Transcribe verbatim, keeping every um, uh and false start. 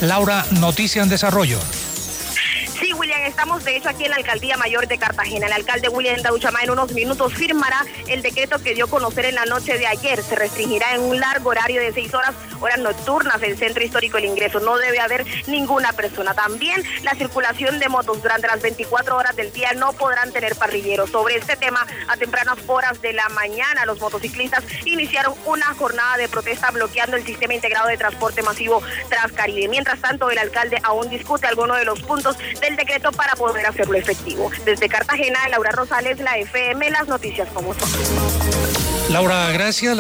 Laura, noticia en desarrollo. Sí, William, estamos de hecho aquí en la Alcaldía Mayor de Cartagena. El alcalde William Dauchamá en unos minutos firmará el decreto que dio a conocer en la noche de ayer. Se restringirá en un largo horario de seis horas, horas nocturnas, el centro histórico el ingreso. No debe haber ninguna persona. También la circulación de motos durante las veinticuatro horas del día no podrán tener parrilleros. Sobre este tema, a tempranas horas de la mañana, los motociclistas iniciaron una jornada de protesta bloqueando el sistema integrado de transporte masivo Transcaribe. Mientras tanto, el alcalde aún discute algunos de los puntos del decreto para poder hacerlo efectivo. Desde Cartagena, Laura Rosales, la F M, las noticias como son. Laura, gracias.